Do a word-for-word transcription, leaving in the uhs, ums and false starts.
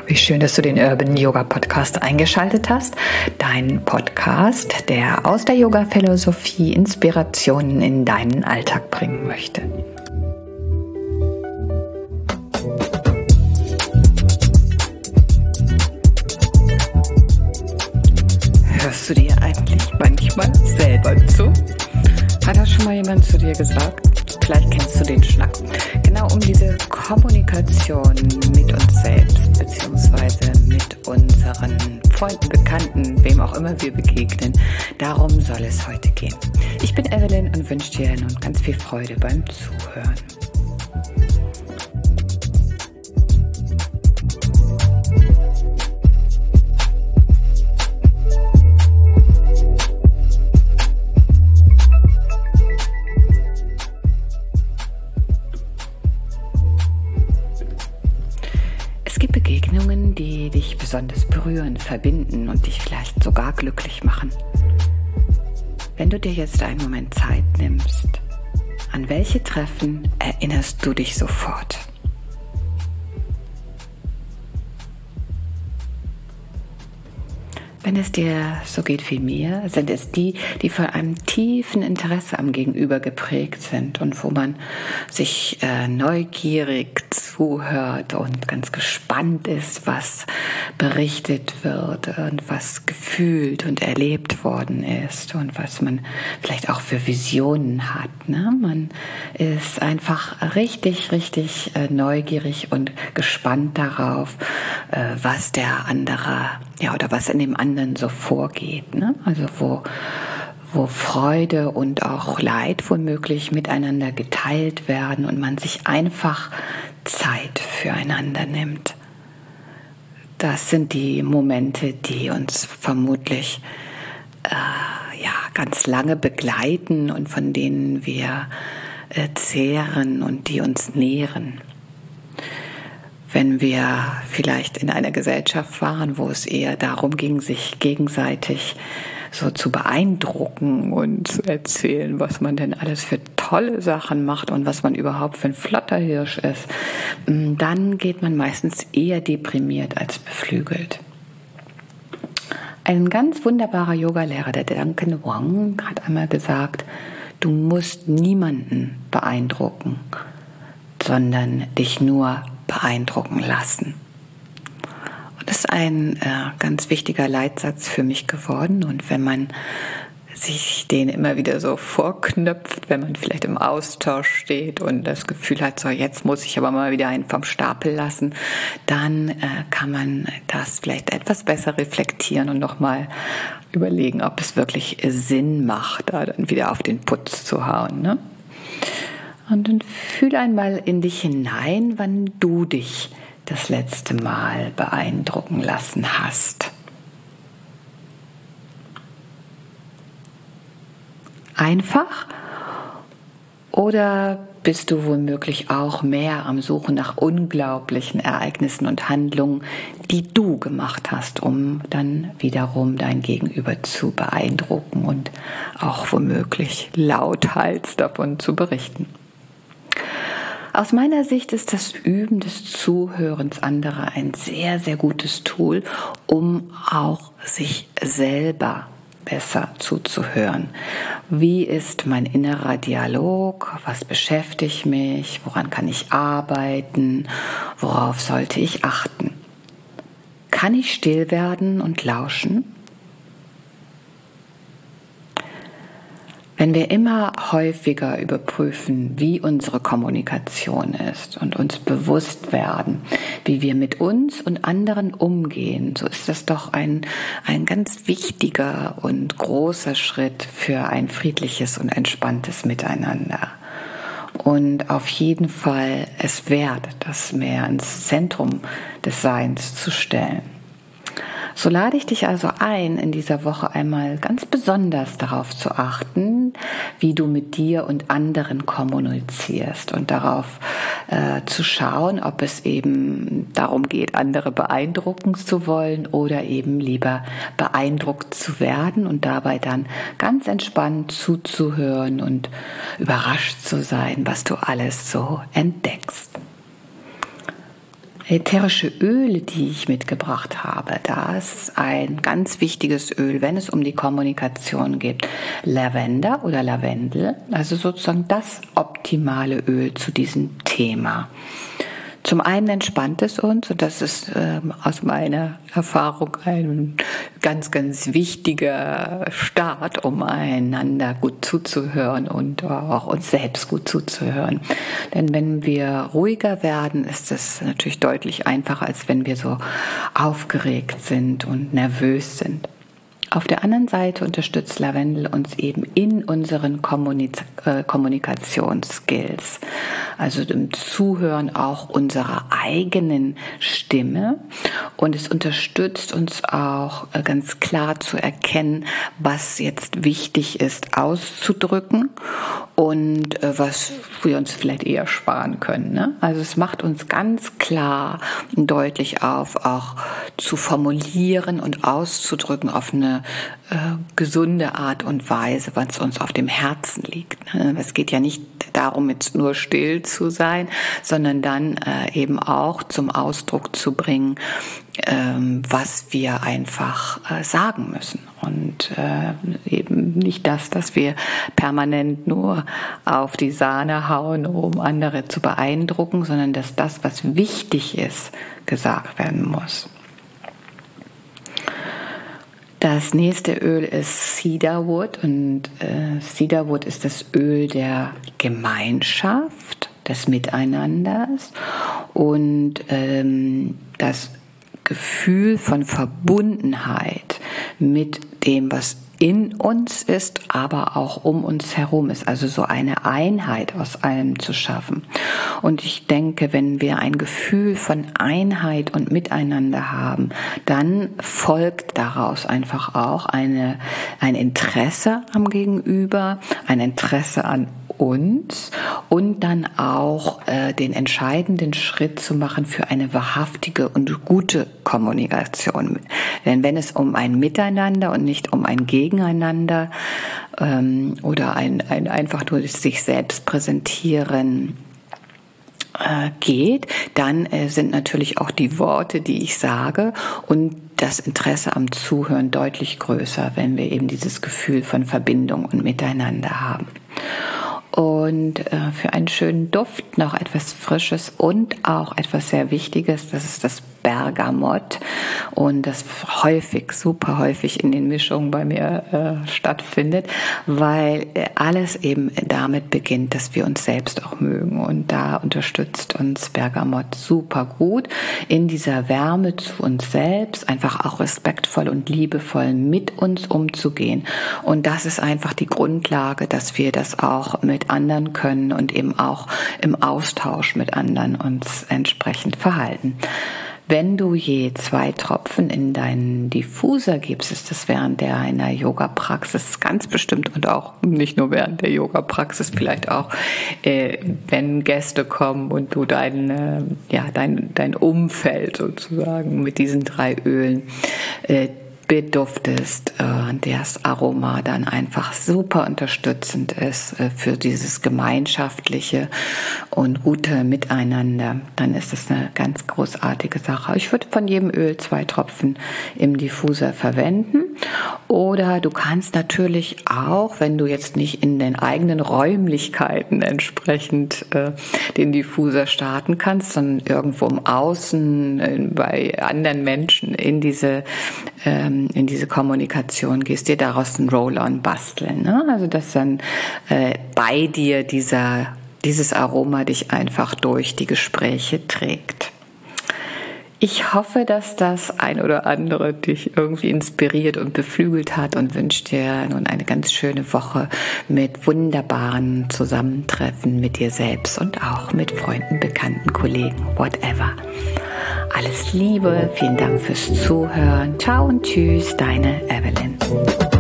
Wie schön, dass du den Urban Yoga Podcast eingeschaltet hast. Dein Podcast, der aus der Yoga-Philosophie Inspirationen in deinen Alltag bringen möchte. Hörst du dir eigentlich manchmal selber zu? Hat das schon mal jemand zu dir gesagt? Vielleicht kennst du den Schnack. Genau um diese Kommunikation mit uns selbst beziehungsweise mit unseren Freunden, Bekannten, wem auch immer wir begegnen, darum soll es heute gehen. Ich bin Evelyn und wünsche dir nun ganz viel Freude beim Zuhören. Es gibt Begegnungen, die dich besonders berühren, verbinden und dich vielleicht sogar glücklich machen. Wenn du dir jetzt einen Moment Zeit nimmst, an welche Treffen erinnerst du dich sofort? Wenn es dir so geht wie mir, sind es die, die von einem tiefen Interesse am Gegenüber geprägt sind und wo man sich äh, neugierig zuhört und ganz gespannt ist, was berichtet wird und was gefühlt und erlebt worden ist und was man vielleicht auch für Visionen hat. Ne? Man ist einfach richtig, richtig äh, neugierig und gespannt darauf, äh, was der andere, ja, oder was in dem anderen so vorgeht, ne? Also wo, wo Freude und auch Leid womöglich miteinander geteilt werden und man sich einfach Zeit füreinander nimmt. Das sind die Momente, die uns vermutlich äh, ja, ganz lange begleiten und von denen wir äh, zehren und die uns nähren. Wenn wir vielleicht in einer Gesellschaft waren, wo es eher darum ging, sich gegenseitig so zu beeindrucken und zu erzählen, was man denn alles für tolle Sachen macht und was man überhaupt für ein flotter Hirsch ist, dann geht man meistens eher deprimiert als beflügelt. Ein ganz wunderbarer Yogalehrer, der Duncan Wong, hat einmal gesagt, du musst niemanden beeindrucken, sondern dich nur beeindrucken lassen. Und das ist ein äh, ganz wichtiger Leitsatz für mich geworden. Und wenn man sich den immer wieder so vorknöpft, wenn man vielleicht im Austausch steht und das Gefühl hat, so jetzt muss ich aber mal wieder einen vom Stapel lassen, dann äh, kann man das vielleicht etwas besser reflektieren und nochmal überlegen, ob es wirklich Sinn macht, da dann wieder auf den Putz zu hauen, ne? Und dann fühl einmal in dich hinein, wann du dich das letzte Mal beeindrucken lassen hast. Einfach? Oder bist du womöglich auch mehr am Suchen nach unglaublichen Ereignissen und Handlungen, die du gemacht hast, um dann wiederum dein Gegenüber zu beeindrucken und auch womöglich lauthals davon zu berichten? Aus meiner Sicht ist das Üben des Zuhörens anderer ein sehr, sehr gutes Tool, um auch sich selber besser zuzuhören. Wie ist mein innerer Dialog? Was beschäftigt mich? Woran kann ich arbeiten? Worauf sollte ich achten? Kann ich still werden und lauschen? Wenn wir immer häufiger überprüfen, wie unsere Kommunikation ist und uns bewusst werden, wie wir mit uns und anderen umgehen, so ist das doch ein, ein ganz wichtiger und großer Schritt für ein friedliches und entspanntes Miteinander. Und auf jeden Fall es wert, das mehr ins Zentrum des Seins zu stellen. So lade ich dich also ein, in dieser Woche einmal ganz besonders darauf zu achten, wie du mit dir und anderen kommunizierst und darauf äh, zu schauen, ob es eben darum geht, andere beeindrucken zu wollen oder eben lieber beeindruckt zu werden und dabei dann ganz entspannt zuzuhören und überrascht zu sein, was du alles so entdeckst. Ätherische Öle, die ich mitgebracht habe, das ist ein ganz wichtiges Öl, wenn es um die Kommunikation geht. Lavender oder Lavendel, also sozusagen das optimale Öl zu diesem Thema. Zum einen entspannt es uns, und das ist ähm, aus meiner Erfahrung ein ganz, ganz wichtiger Start, um einander gut zuzuhören und auch uns selbst gut zuzuhören. Denn wenn wir ruhiger werden, ist es natürlich deutlich einfacher, als wenn wir so aufgeregt sind und nervös sind. Auf der anderen Seite unterstützt Lavendel uns eben in unseren Kommunik- äh, Kommunikationsskills, also im Zuhören auch unserer eigenen Stimme, und es unterstützt uns auch äh, ganz klar zu erkennen, was jetzt wichtig ist auszudrücken und äh, was wir uns vielleicht eher sparen können, ne? Also es macht uns ganz klar und deutlich auf, auch zu formulieren und auszudrücken auf eine äh, gesunde Art und Weise, was uns auf dem Herzen liegt. Es geht ja nicht darum, jetzt nur still zu sein, sondern dann äh, eben auch zum Ausdruck zu bringen, ähm, was wir einfach äh, sagen müssen. Und äh, eben nicht das, dass wir permanent nur auf die Sahne hauen, um andere zu beeindrucken, sondern dass das, was wichtig ist, gesagt werden muss. Das nächste Öl ist Cedarwood, und äh, Cedarwood ist das Öl der Gemeinschaft, des Miteinanders und ähm, das Gefühl von Verbundenheit mit dem, was in uns ist, aber auch um uns herum ist, also so eine Einheit aus allem zu schaffen. Und ich denke, wenn wir ein Gefühl von Einheit und Miteinander haben, dann folgt daraus einfach auch eine, ein Interesse am Gegenüber, ein Interesse an uns und dann auch äh, den entscheidenden Schritt zu machen für eine wahrhaftige und gute Kommunikation. Denn wenn es um ein Miteinander und nicht um ein Gegeneinander ähm, oder ein, ein einfach nur sich selbst präsentieren äh, geht, dann äh, sind natürlich auch die Worte, die ich sage, und das Interesse am Zuhören deutlich größer, wenn wir eben dieses Gefühl von Verbindung und Miteinander haben. Und äh, für einen schönen Duft noch etwas Frisches und auch etwas sehr Wichtiges, das ist das Bergamott, und das häufig, super häufig in den Mischungen bei mir äh, stattfindet, weil alles eben damit beginnt, dass wir uns selbst auch mögen, und da unterstützt uns Bergamott super gut in dieser Wärme zu uns selbst, einfach auch respektvoll und liebevoll mit uns umzugehen, und das ist einfach die Grundlage, dass wir das auch mit anderen können und eben auch im Austausch mit anderen uns entsprechend verhalten. Wenn du je zwei Tropfen in deinen Diffuser gibst, ist das während der einer Yoga-Praxis ganz bestimmt, und auch nicht nur während der Yoga-Praxis, vielleicht auch, äh, wenn Gäste kommen und du dein, äh, ja, dein, dein Umfeld sozusagen mit diesen drei Ölen äh, beduftest, äh, das Aroma dann einfach super unterstützend ist äh, für dieses gemeinschaftliche und gute Miteinander, dann ist das eine ganz großartige Sache. Ich würde von jedem Öl zwei Tropfen im Diffuser verwenden, oder du kannst natürlich auch, wenn du jetzt nicht in den eigenen Räumlichkeiten entsprechend äh, den Diffuser starten kannst, sondern irgendwo im Außen äh, bei anderen Menschen in diese ähm, in diese Kommunikation gehst, dir daraus ein Roll-on basteln, ne? Also dass dann äh, bei dir dieser, dieses Aroma dich einfach durch die Gespräche trägt. Ich hoffe, dass das ein oder andere dich irgendwie inspiriert und beflügelt hat, und wünsche dir nun eine ganz schöne Woche mit wunderbaren Zusammentreffen mit dir selbst und auch mit Freunden, Bekannten, Kollegen, whatever. Alles Liebe, vielen Dank fürs Zuhören. Ciao und tschüss, deine Evelyn.